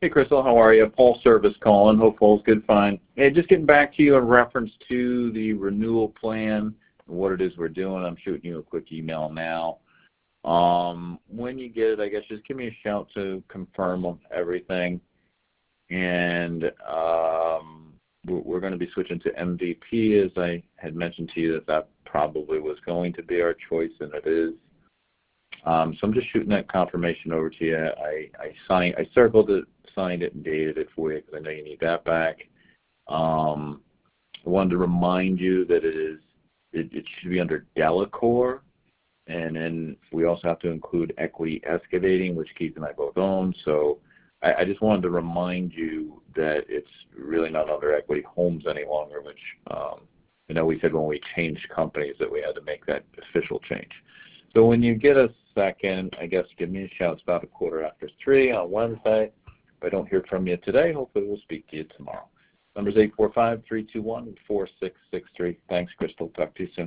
Hey, Crystal, how are you? Paul Service calling. Hope all's good, fine. Hey, just getting back to you in reference to the renewal plan and what it is we're doing. I'm shooting you a quick email now. When you get it, I guess just give me a shout to confirm everything. And we're going to be switching to MVP, as I had mentioned to you that probably was going to be our choice, and it is. So I'm just shooting that confirmation over to you. I circled it, signed it, and dated it for you because I know you need that back. I wanted to remind you that it should be under Delacorp, and then we also have to include Equity Excavating, which Keith and I both own. So I just wanted to remind you that it's really not under Equity Homes any longer, which I know we said when we changed companies that we had to make that official change. So when you get a second, I guess give me a shout. It's about 3:15 on Wednesday. If I don't hear from you today, hopefully we'll speak to you tomorrow. Number's 845-321-4663. Thanks, Crystal. Talk to you soon.